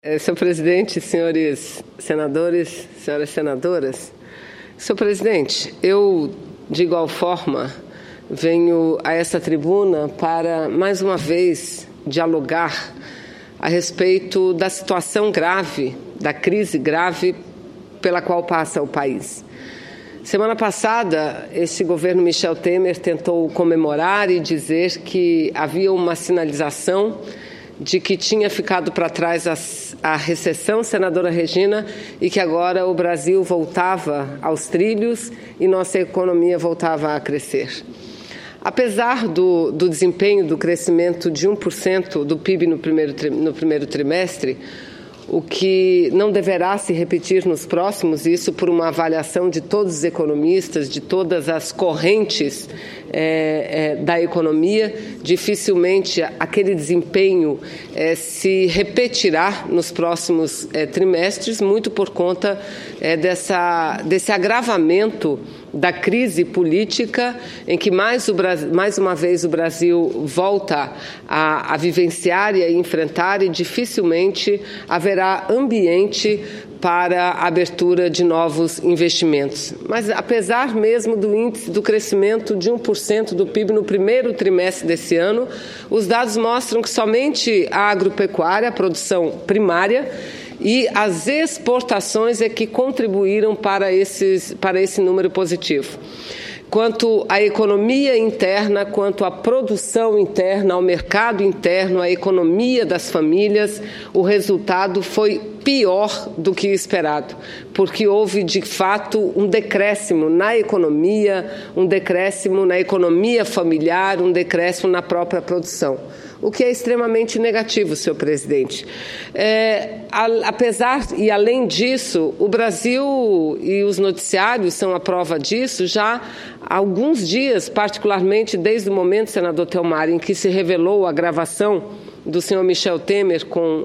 Senhor presidente, senhores senadores, senhoras senadoras. Senhor presidente, eu, de igual forma, venho a essa tribuna para, mais uma vez, dialogar a respeito da situação grave, da crise grave pela qual passa o país. Semana passada, este governo Michel Temer tentou comemorar e dizer que havia uma sinalização de que tinha ficado para trás a recessão, senadora Regina, e que agora o Brasil voltava aos trilhos e nossa economia voltava a crescer. Apesar do desempenho do crescimento de 1% do PIB no primeiro trimestre, o que não deverá se repetir nos próximos, isso por uma avaliação de todos os economistas, de todas as correntes da economia, dificilmente aquele desempenho se repetirá nos próximos trimestres, muito por conta desse agravamento da crise política em que mais uma vez o Brasil volta a vivenciar e a enfrentar, e dificilmente haverá ambiente para a abertura de novos investimentos. Mas, apesar mesmo do índice do crescimento de 1% do PIB no primeiro trimestre desse ano, os dados mostram que somente a agropecuária, a produção primária, e as exportações é que contribuíram para esse número positivo. Quanto à economia interna, quanto à produção interna, ao mercado interno, à economia das famílias, o resultado foi pior do que esperado, porque houve, de fato, um decréscimo na economia, um decréscimo na economia familiar, um decréscimo na própria produção, o que é extremamente negativo, senhor presidente. Apesar e além disso, o Brasil e os noticiários são a prova disso já há alguns dias, particularmente desde o momento, senador Telmar, em que se revelou a gravação do senhor Michel Temer com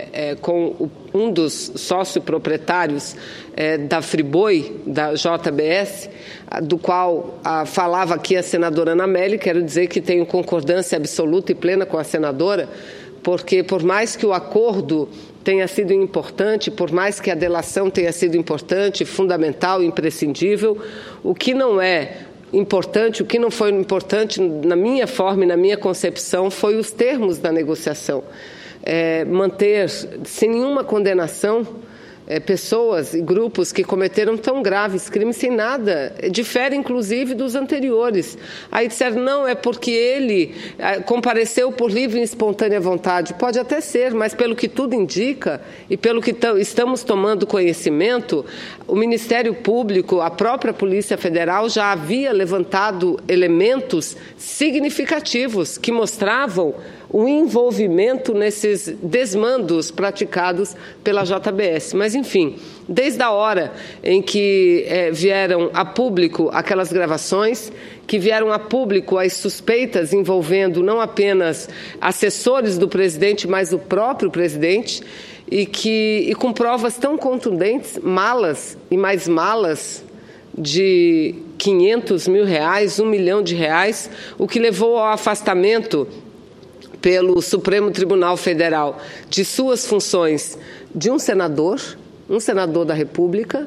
um dos sócio-proprietários da Friboi, da JBS, do qual falava aqui a senadora Ana Amélia. Quero dizer que tenho concordância absoluta e plena com a senadora, porque por mais que o acordo tenha sido importante, por mais que a delação tenha sido importante, fundamental, imprescindível, o que não é importante, o que não foi importante na minha forma e na minha concepção foi os termos da negociação. Manter sem nenhuma condenação pessoas e grupos que cometeram tão graves crimes sem nada, difere inclusive dos anteriores. Aí disseram, não, é porque ele compareceu por livre e espontânea vontade. Pode até ser, mas pelo que tudo indica e pelo que estamos tomando conhecimento, o Ministério Público, a própria Polícia Federal já havia levantado elementos significativos que mostravam o envolvimento nesses desmandos praticados pela JBS. Mas, enfim, desde a hora em que vieram a público aquelas gravações, que vieram a público as suspeitas envolvendo não apenas assessores do presidente, mas o próprio presidente, e com provas tão contundentes, malas e mais malas de R$500 mil, R$1 milhão, o que levou ao afastamento pelo Supremo Tribunal Federal de suas funções de um senador da República,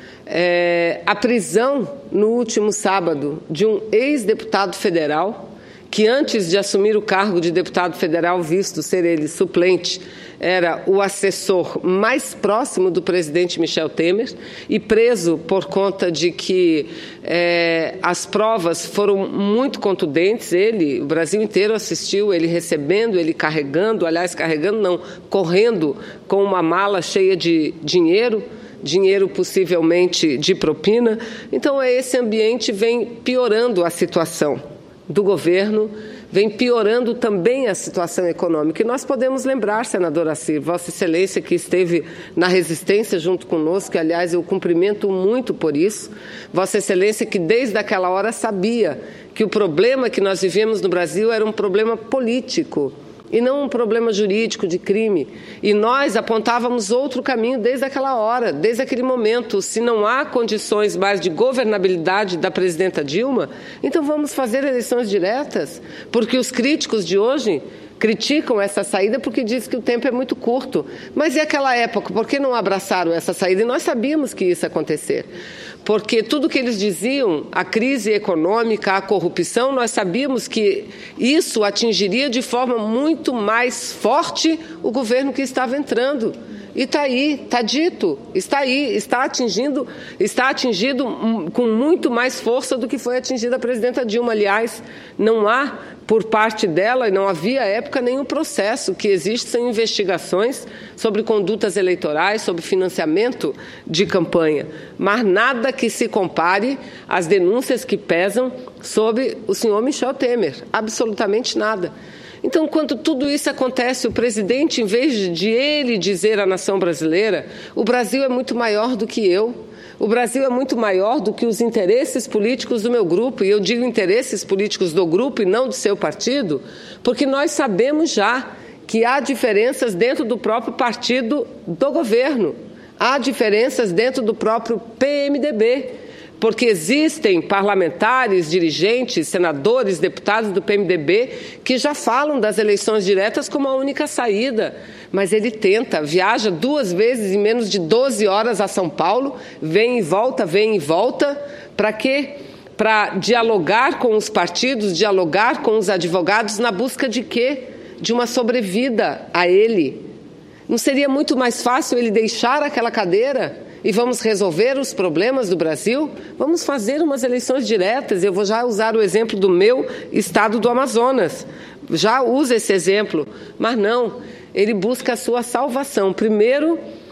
a prisão no último sábado de um ex-deputado federal, que antes de assumir o cargo de deputado federal, visto ser ele suplente, era o assessor mais próximo do presidente Michel Temer, e preso por conta de que as provas foram muito contundentes. O Brasil inteiro assistiu, ele recebendo, ele carregando, correndo com uma mala cheia de dinheiro possivelmente de propina. Então, esse ambiente vem piorando a situação do governo, vem piorando também a situação econômica. E nós podemos lembrar, senador Assir, Vossa Excelência, que esteve na resistência junto conosco, e, aliás, eu cumprimento muito por isso, Vossa Excelência, que desde aquela hora sabia que o problema que nós vivemos no Brasil era um problema político e não um problema jurídico de crime. E nós apontávamos outro caminho desde aquela hora, desde aquele momento. Se não há condições mais de governabilidade da presidenta Dilma, então vamos fazer eleições diretas, porque os críticos de hoje criticam essa saída porque dizem que o tempo é muito curto. Mas e aquela época? Por que não abraçaram essa saída? E nós sabíamos que isso ia acontecer. Porque tudo que eles diziam, a crise econômica, a corrupção, nós sabíamos que isso atingiria de forma muito mais forte o governo que estava entrando. E está aí, está dito, está aí, está atingido com muito mais força do que foi atingida a presidenta Dilma. Aliás, não há, por parte dela, e não havia à época nenhum processo. O que existe são investigações sobre condutas eleitorais, sobre financiamento de campanha, mas nada que se compare às denúncias que pesam sobre o senhor Michel Temer, absolutamente nada. Então, quando tudo isso acontece, o presidente, em vez de ele dizer à nação brasileira, o Brasil é muito maior do que eu, o Brasil é muito maior do que os interesses políticos do meu grupo, e eu digo interesses políticos do grupo e não do seu partido, porque nós sabemos já que há diferenças dentro do próprio partido do governo, há diferenças dentro do próprio PMDB, porque existem parlamentares, dirigentes, senadores, deputados do PMDB que já falam das eleições diretas como a única saída. Mas ele tenta, viaja 2 vezes em menos de 12 horas a São Paulo, vem e volta, para quê? Para dialogar com os partidos, dialogar com os advogados na busca de quê? De uma sobrevida a ele. Não seria muito mais fácil ele deixar aquela cadeira? E vamos resolver os problemas do Brasil? Vamos fazer umas eleições diretas. Eu vou já usar o exemplo do meu estado do Amazonas. Já uso esse exemplo. Mas não, ele busca a sua salvação. Primeiro,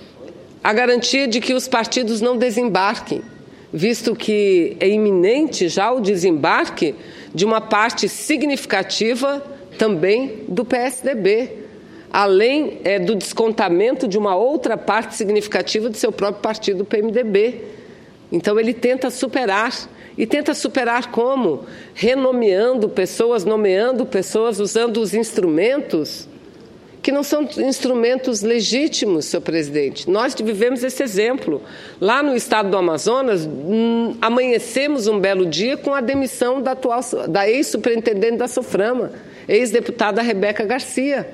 a garantia de que os partidos não desembarquem, visto que é iminente já o desembarque de uma parte significativa também do PSDB. Além do descontamento de uma outra parte significativa do seu próprio partido, o PMDB. Então, ele tenta superar. E tenta superar como? Renomeando pessoas, nomeando pessoas, usando os instrumentos que não são instrumentos legítimos, senhor presidente. Nós vivemos esse exemplo. Lá no estado do Amazonas, amanhecemos um belo dia com a demissão da ex-superintendente da SOFRAMA, ex-deputada Rebeca Garcia.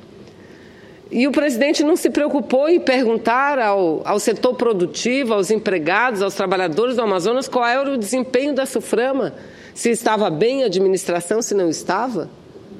E o presidente não se preocupou em perguntar ao setor produtivo, aos empregados, aos trabalhadores do Amazonas qual era o desempenho da SOFRAMA, se estava bem a administração, se não estava.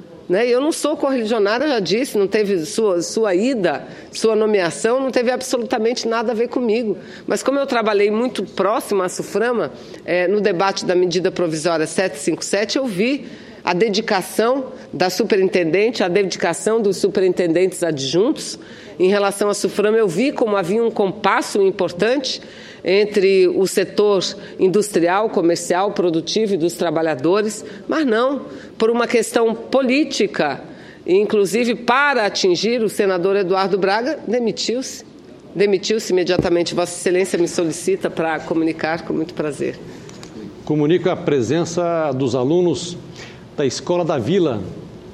Eu não sou correligionária, já disse, não teve sua ida, sua nomeação, não teve absolutamente nada a ver comigo. Mas como eu trabalhei muito próximo à SOFRAMA, no debate da medida provisória 757, eu vi a dedicação da superintendente, a dedicação dos superintendentes adjuntos. Em relação à SOFRAMA, eu vi como havia um compasso importante entre o setor industrial, comercial, produtivo e dos trabalhadores, mas não, por uma questão política, inclusive para atingir o senador Eduardo Braga, demitiu-se. Demitiu-se imediatamente. Vossa Excelência me solicita para comunicar, com muito prazer. Comunico a presença dos alunos da Escola da Vila,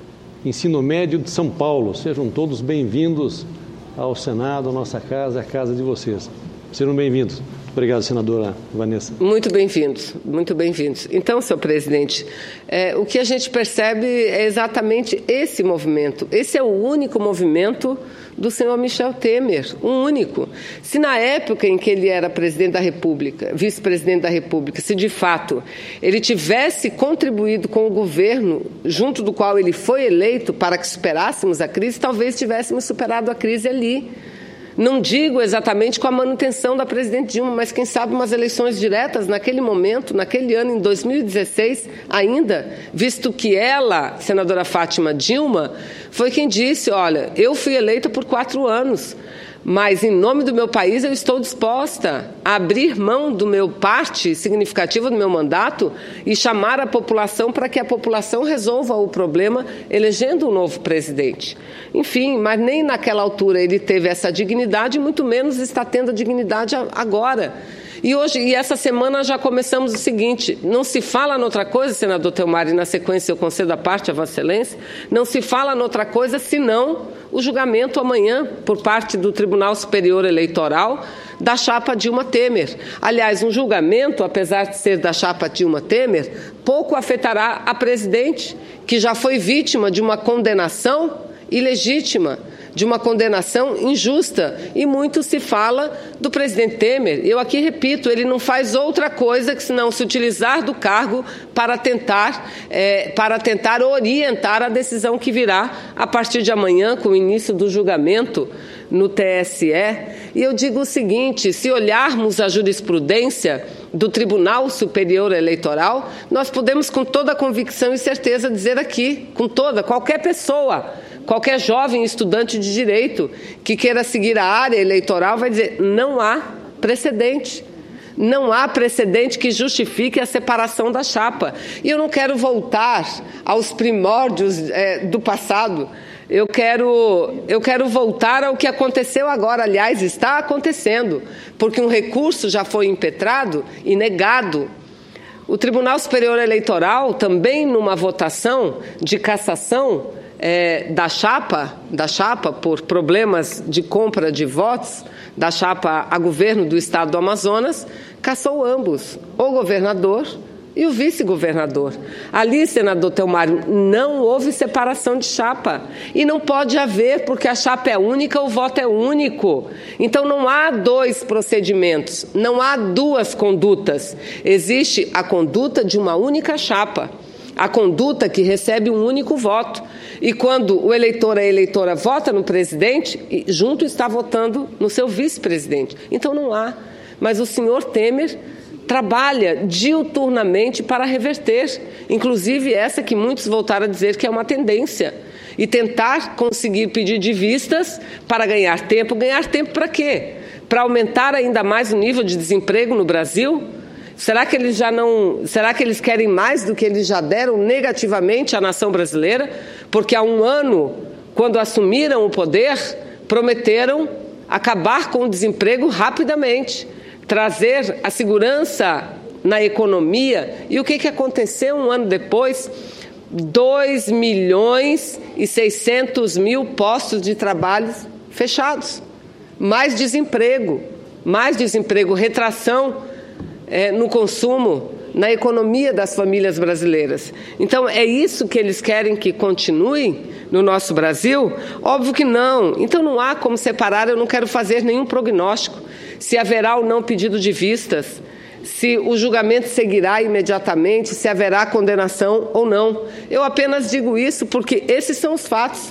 Ensino Médio de São Paulo. Sejam todos bem-vindos ao Senado, à nossa casa, à casa de vocês. Sejam bem-vindos. Obrigado, senadora Vanessa. Muito bem-vindos, muito bem-vindos. Então, senhor presidente, o que a gente percebe é exatamente esse movimento. Esse é o único movimento do senhor Michel Temer, o único. Se na época em que ele era presidente da República, vice-presidente da República, se de fato ele tivesse contribuído com o governo junto do qual ele foi eleito para que superássemos a crise, talvez tivéssemos superado a crise ali. Não digo exatamente com a manutenção da presidente Dilma, mas quem sabe umas eleições diretas naquele momento, naquele ano, em 2016 ainda, visto que ela, senadora Fátima Dilma, foi quem disse, olha, eu fui eleita por 4 anos, mas em nome do meu país eu estou disposta a abrir mão do meu parte significativa do meu mandato e chamar a população para que a população resolva o problema elegendo um novo presidente. Enfim, mas nem naquela altura ele teve essa dignidade, muito menos está tendo a dignidade agora. E essa semana já começamos o seguinte, não se fala noutra coisa, senador Theomar, e na sequência eu concedo a parte a Vossa Excelência, não se fala noutra coisa senão o julgamento amanhã por parte do Tribunal Superior Eleitoral da chapa Dilma Temer. Aliás, um julgamento, apesar de ser da chapa Dilma Temer, pouco afetará a presidente, que já foi vítima de uma condenação ilegítima, de uma condenação injusta, e muito se fala do presidente Temer. Eu aqui repito, ele não faz outra coisa que senão se utilizar do cargo para tentar orientar a decisão que virá a partir de amanhã, com o início do julgamento no TSE. E eu digo o seguinte, se olharmos a jurisprudência do Tribunal Superior Eleitoral, nós podemos com toda a convicção e certeza dizer aqui, qualquer pessoa, qualquer jovem estudante de direito que queira seguir a área eleitoral vai dizer, não há precedente. Não há precedente que justifique a separação da chapa. E eu não quero voltar aos primórdios do passado. Eu quero voltar ao que aconteceu agora. Aliás, está acontecendo, porque um recurso já foi impetrado e negado. O Tribunal Superior Eleitoral, também numa votação de cassação da chapa por problemas de compra de votos, da chapa a governo do estado do Amazonas, cassou ambos, o governador e o vice-governador. Ali, senador Telmário, não houve separação de chapa. E não pode haver, porque a chapa é única, o voto é único. Então não há dois procedimentos, não há duas condutas. Existe a conduta de uma única chapa, a conduta que recebe um único voto. E quando o eleitor, a eleitora, vota no presidente, junto está votando no seu vice-presidente. Então não há. Mas o senhor Temer trabalha diuturnamente para reverter, inclusive essa que muitos voltaram a dizer que é uma tendência, e tentar conseguir pedir de vistas para ganhar tempo. Ganhar tempo para quê? Para aumentar ainda mais o nível de desemprego no Brasil? Será que eles querem mais do que eles já deram negativamente à nação brasileira? Porque há um ano, quando assumiram o poder, prometeram acabar com o desemprego rapidamente, trazer a segurança na economia. E o que aconteceu um ano depois? 2.600.000 postos de trabalho fechados. Mais desemprego, retração no consumo, na economia das famílias brasileiras. Então, é isso que eles querem que continue no nosso Brasil? Óbvio que não. Então, não há como separar, eu não quero fazer nenhum prognóstico se haverá ou não pedido de vistas, se o julgamento seguirá imediatamente, se haverá condenação ou não. Eu apenas digo isso porque esses são os fatos.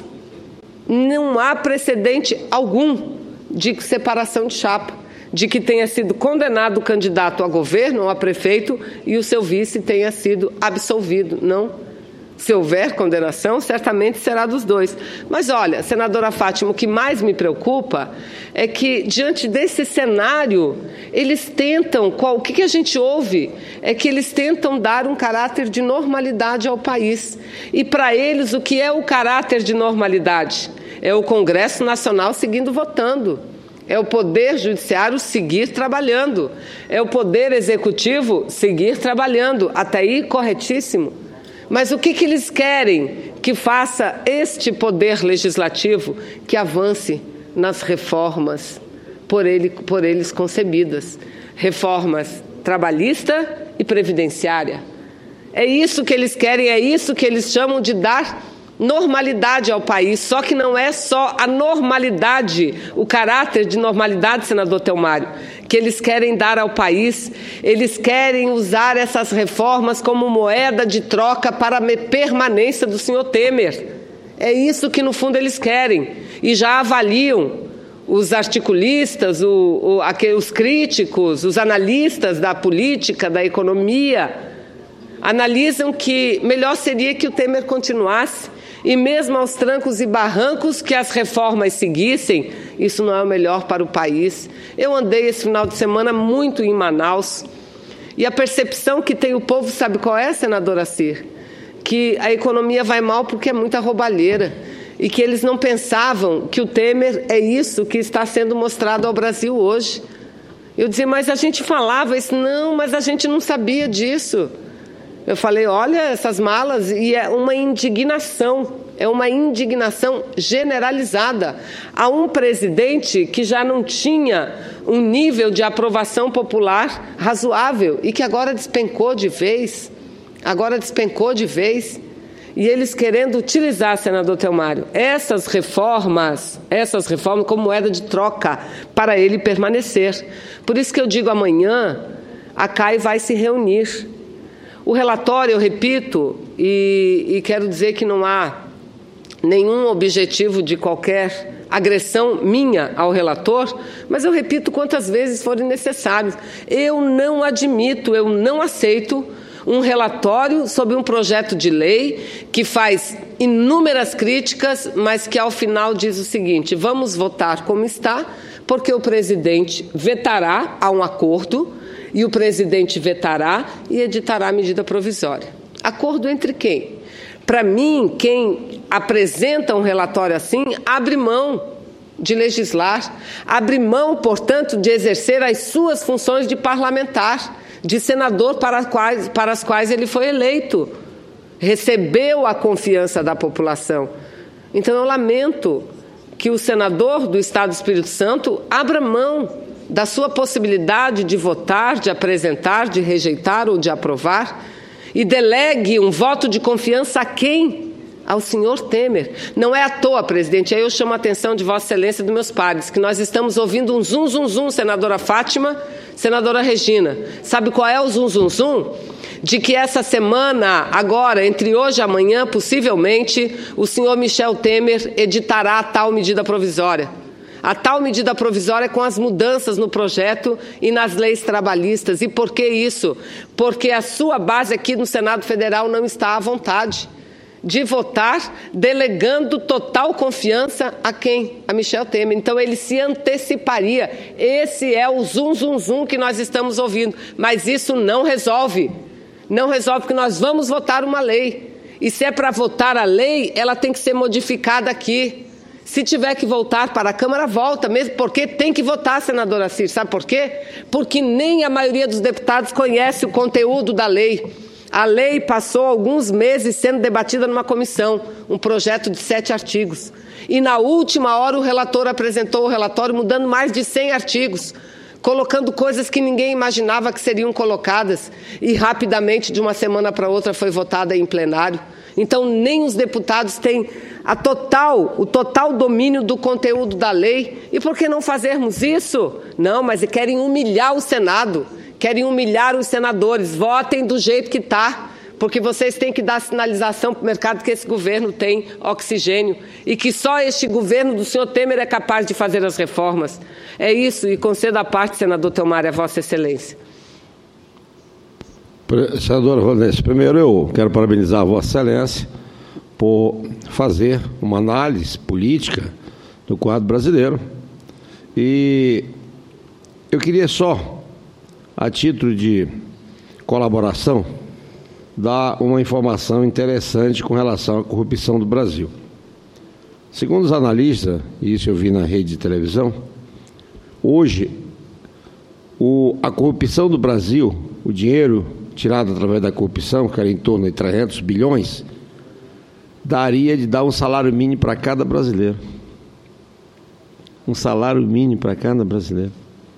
Não há precedente algum de separação de chapa, de que tenha sido condenado o candidato a governo ou a prefeito e o seu vice tenha sido absolvido. Não. Se houver condenação, certamente será dos dois. Mas, olha, senadora Fátima, o que mais me preocupa é que, diante desse cenário, eles tentam, o que a gente ouve? É que eles tentam dar um caráter de normalidade ao país. E, para eles, o que é o caráter de normalidade? É o Congresso Nacional seguindo votando. É o Poder Judiciário seguir trabalhando. É o Poder Executivo seguir trabalhando. Até aí, corretíssimo. Mas o que eles querem? Que faça este Poder Legislativo que avance nas reformas por eles concebidas. Reformas trabalhista e previdenciária. É isso que eles querem, é isso que eles chamam de dar normalidade ao país. Só que não é só a normalidade, o caráter de normalidade, senador Telmário, que eles querem dar ao país. Eles querem usar essas reformas como moeda de troca para a permanência do senhor Temer. É isso que, no fundo, eles querem. E já avaliam os articulistas, os críticos, os analistas da política, da economia, analisam que melhor seria que o Temer continuasse. E mesmo aos trancos e barrancos que as reformas seguissem, isso não é o melhor para o país. Eu andei esse final de semana muito em Manaus e a percepção que tem o povo, sabe qual é, senadora Cir? Que a economia vai mal porque é muita roubalheira e que eles não pensavam que o Temer é isso que está sendo mostrado ao Brasil hoje. Eu dizia, mas a gente falava isso. Não, mas a gente não sabia disso. Eu falei, olha essas malas, e é uma indignação generalizada. Há um presidente que já não tinha um nível de aprovação popular razoável e que agora despencou de vez. E eles querendo utilizar, senador Telmário, essas reformas como moeda de troca para ele permanecer. Por isso que eu digo, amanhã a CAI vai se reunir. O relatório, eu repito, e quero dizer que não há nenhum objetivo de qualquer agressão minha ao relator, mas eu repito quantas vezes forem necessários. Eu não admito, eu não aceito um relatório sobre um projeto de lei que faz inúmeras críticas, mas que ao final diz o seguinte: vamos votar como está, porque o presidente vetará a um acordo, e o presidente vetará e editará a medida provisória. Acordo entre quem? Para mim, quem apresenta um relatório assim abre mão de legislar, abre mão, portanto, de exercer as suas funções de parlamentar, de senador para as quais ele foi eleito, recebeu a confiança da população. Então, eu lamento que o senador do Estado do Espírito Santo abra mão da sua possibilidade de votar, de apresentar, de rejeitar ou de aprovar, e delegue um voto de confiança a quem? Ao senhor Temer. Não é à toa, presidente, aí eu chamo a atenção de Vossa Excelência e dos meus pares, que nós estamos ouvindo um zum, zum, zum, senadora Fátima, senadora Regina. Sabe qual é o zum, zum, zum? De que essa semana, agora, entre hoje e amanhã, possivelmente, o senhor Michel Temer editará a tal medida provisória. A tal medida provisória com as mudanças no projeto e nas leis trabalhistas. E por que isso? Porque a sua base aqui no Senado Federal não está à vontade de votar, delegando total confiança a quem? A Michel Temer. Então, ele se anteciparia. Esse é o zum, zum, zum que nós estamos ouvindo. Mas isso não resolve. Não resolve, porque nós vamos votar uma lei. E se é para votar a lei, ela tem que ser modificada aqui. Se tiver que voltar para a Câmara, volta, mesmo porque tem que votar, senadora Cir. Sabe por quê? Porque nem a maioria dos deputados conhece o conteúdo da lei. A lei passou alguns meses sendo debatida numa comissão, um projeto de 7 artigos. E na última hora o relator apresentou o relatório mudando mais de 100 artigos, colocando coisas que ninguém imaginava que seriam colocadas. E rapidamente, de uma semana para outra, foi votada em plenário. Então, nem os deputados têm o total domínio do conteúdo da lei. E por que não fazermos isso? Não, mas querem humilhar o Senado, querem humilhar os senadores. Votem do jeito que está, porque vocês têm que dar sinalização para o mercado que esse governo tem oxigênio e que só este governo do senhor Temer é capaz de fazer as reformas. É isso, e concedo a parte, senador Telmário, a Vossa Excelência. Senadora Valdense, primeiro eu quero parabenizar a Vossa Excelência por fazer uma análise política do quadro brasileiro. E eu queria só, a título de colaboração, dar uma informação interessante com relação à corrupção do Brasil. Segundo os analistas, e isso eu vi na rede de televisão, hoje a corrupção do Brasil, o dinheiro tirado através da corrupção, que era em torno de 300 bilhões, daria de dar um salário mínimo para cada brasileiro. Um salário mínimo para cada brasileiro.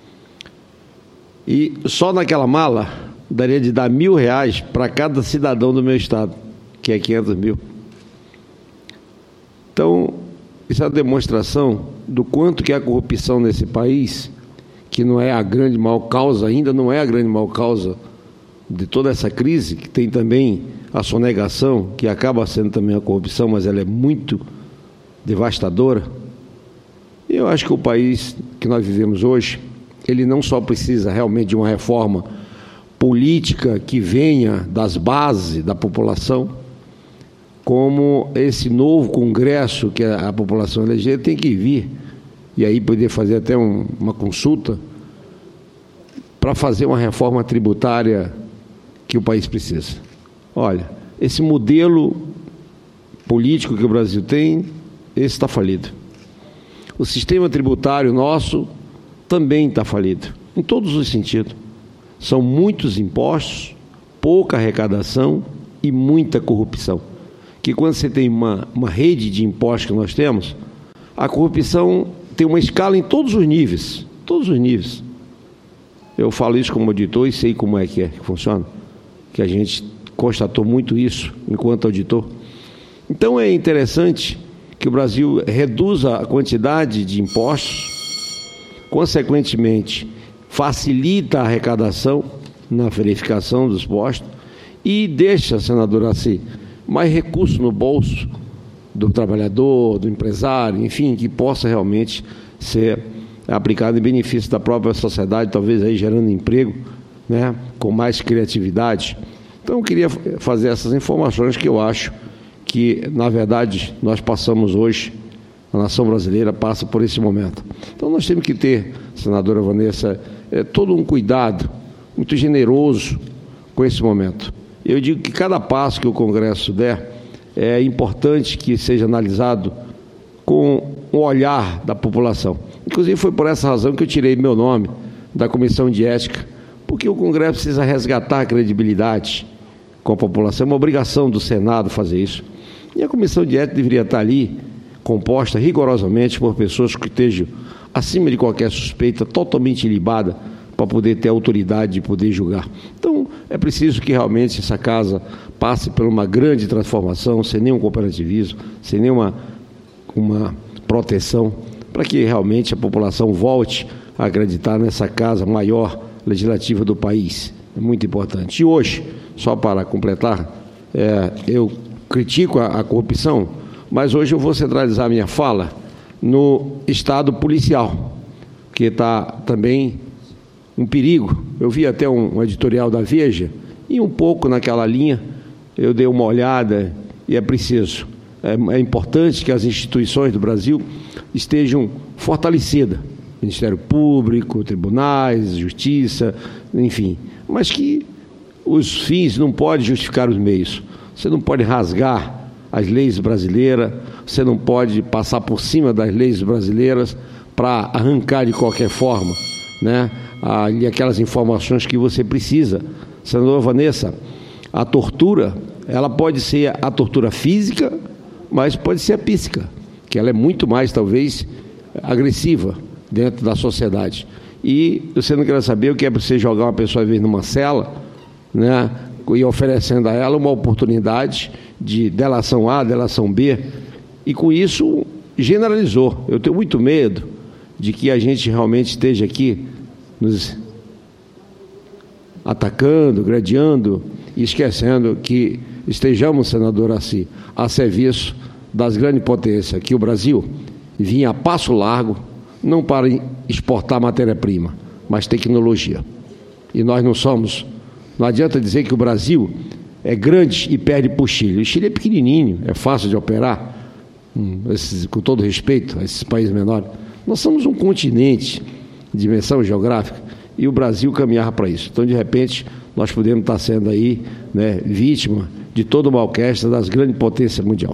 E só naquela mala daria de dar R$1.000 para cada cidadão do meu estado, que é 500 mil. Então, isso é uma demonstração do quanto que a corrupção nesse país, que não é a grande maior causa, ainda não é a grande maior causa de toda essa crise, que tem também a sonegação, que acaba sendo também a corrupção, mas ela é muito devastadora. E eu acho que o país que nós vivemos hoje, ele não só precisa realmente de uma reforma política que venha das bases da população, como esse novo Congresso que a população elegeu tem que vir, e aí poder fazer até uma consulta para fazer uma reforma tributária que o país precisa. Olha, esse modelo político que o Brasil tem, esse está falido. O sistema tributário nosso também está falido, em todos os sentidos. São muitos impostos, pouca arrecadação e muita corrupção. Que quando você tem uma rede de impostos que nós temos, a corrupção tem uma escala em todos os níveis, todos os níveis. Eu falo isso como auditor e sei como é que funciona, que a gente constatou muito isso enquanto auditor. Então é interessante que o Brasil reduza a quantidade de impostos, consequentemente facilita a arrecadação na verificação dos postos e deixa, senador Assi, mais recursos no bolso do trabalhador, do empresário, enfim, que possa realmente ser aplicado em benefício da própria sociedade, talvez aí gerando emprego, né, com mais criatividade. Então eu queria fazer essas informações que eu acho que, na verdade, nós passamos hoje, a nação brasileira passa por esse momento. Então nós temos que ter, senadora Vanessa, todo um cuidado muito generoso com esse momento. Eu digo que cada passo que o Congresso der é importante que seja analisado com o olhar da população. Inclusive foi por essa razão que eu tirei meu nome da Comissão de Ética, porque o Congresso precisa resgatar a credibilidade com a população. É uma obrigação do Senado fazer isso. E a Comissão de Ética deveria estar ali, composta rigorosamente por pessoas que estejam acima de qualquer suspeita, totalmente ilibada, para poder ter autoridade de poder julgar. Então, é preciso que realmente essa casa passe por uma grande transformação, sem nenhum cooperativismo, sem nenhuma proteção, para que realmente a população volte a acreditar nessa casa maior legislativa do país. É muito importante. E hoje, só para completar, eu critico a corrupção, mas hoje eu vou centralizar a minha fala no Estado policial, que está também um perigo. Eu vi até um editorial da Veja, e um pouco naquela linha, eu dei uma olhada, e é preciso, é importante que as instituições do Brasil estejam fortalecidas, Ministério Público, tribunais, justiça, enfim, mas que os fins não podem justificar os meios. Você não pode rasgar as leis brasileiras, você não pode passar por cima das leis brasileiras para arrancar de qualquer forma, né, aquelas informações que você precisa. Senadora Vanessa, a tortura, ela pode ser a tortura física, mas pode ser a psíquica, que ela é muito mais, talvez, agressiva dentro da sociedade. E você não quer saber o que é você jogar uma pessoa, às vezes, numa cela, né, e oferecendo a ela uma oportunidade de delação A, delação B, e com isso generalizou. Eu tenho muito medo de que a gente realmente esteja aqui nos atacando, gradeando e esquecendo que estejamos, senador Assi, a serviço das grandes potências, que o Brasil vinha a passo largo, não para exportar matéria-prima, mas tecnologia. E nós não somos, não adianta dizer que o Brasil é grande e perde para o Chile. O Chile é pequenininho, é fácil de operar, com todo respeito a esses países menores. Nós somos um continente de dimensão geográfica e o Brasil caminhava para isso. Então, de repente, nós podemos estar sendo aí, né, vítima de toda uma orquestra das grandes potências mundiais.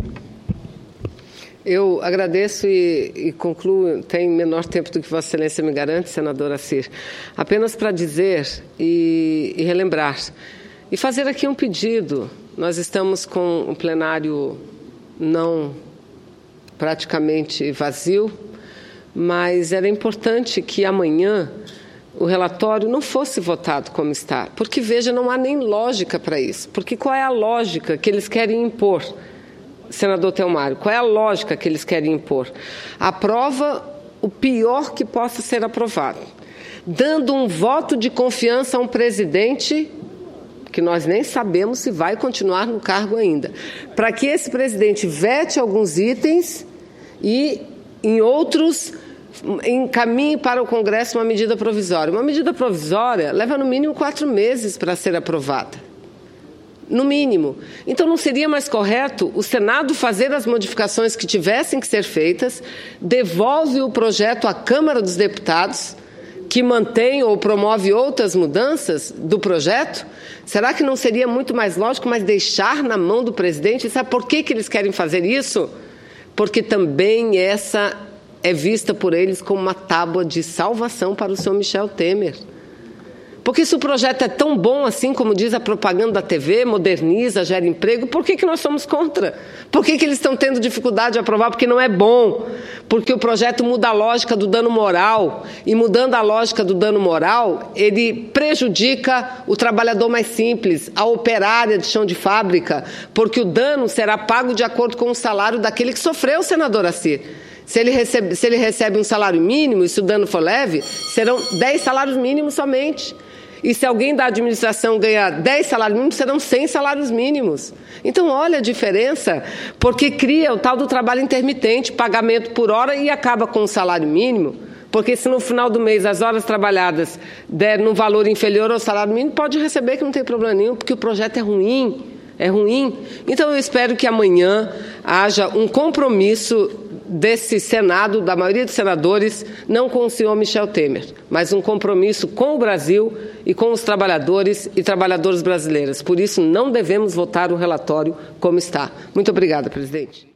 Eu agradeço e concluo, tem menor tempo do que Vossa Excelência me garante, senador Assi, apenas para dizer e relembrar, e fazer aqui um pedido. Nós estamos com um plenário não praticamente vazio, mas era importante que amanhã o relatório não fosse votado como está, porque, veja, não há nem lógica para isso, porque qual é a lógica que eles querem impor? Senador Telmário, qual é a lógica que eles querem impor? Aprova o pior que possa ser aprovado, dando um voto de confiança a um presidente que nós nem sabemos se vai continuar no cargo ainda, para que esse presidente vete alguns itens e, em outros, encaminhe para o Congresso uma medida provisória. Uma medida provisória leva no mínimo 4 meses para ser aprovada. No mínimo. Então, não seria mais correto o Senado fazer as modificações que tivessem que ser feitas, devolve o projeto à Câmara dos Deputados, que mantém ou promove outras mudanças do projeto? Será que não seria muito mais lógico, mas deixar na mão do presidente? E sabe por que eles querem fazer isso? Porque também essa é vista por eles como uma tábua de salvação para o senhor Michel Temer. Porque se o projeto é tão bom assim, como diz a propaganda da TV, moderniza, gera emprego, por que nós somos contra? Por que eles estão tendo dificuldade de aprovar? Porque não é bom. Porque o projeto muda a lógica do dano moral. E mudando a lógica do dano moral, ele prejudica o trabalhador mais simples, a operária de chão de fábrica, porque o dano será pago de acordo com o salário daquele que sofreu, senador Assir. Se ele recebe um salário mínimo, e se o dano for leve, serão 10 salários mínimos somente. E se alguém da administração ganhar 10 salários mínimos, serão 100 salários mínimos. Então, olha a diferença, porque cria o tal do trabalho intermitente, pagamento por hora e acaba com o salário mínimo. Porque se no final do mês as horas trabalhadas der num valor inferior ao salário mínimo, pode receber que não tem problema nenhum, porque o projeto é ruim. É ruim. Então, eu espero que amanhã haja um compromisso desse Senado, da maioria dos senadores, não com o senhor Michel Temer, mas um compromisso com o Brasil e com os trabalhadores e trabalhadoras brasileiras. Por isso, não devemos votar o relatório como está. Muito obrigada, presidente.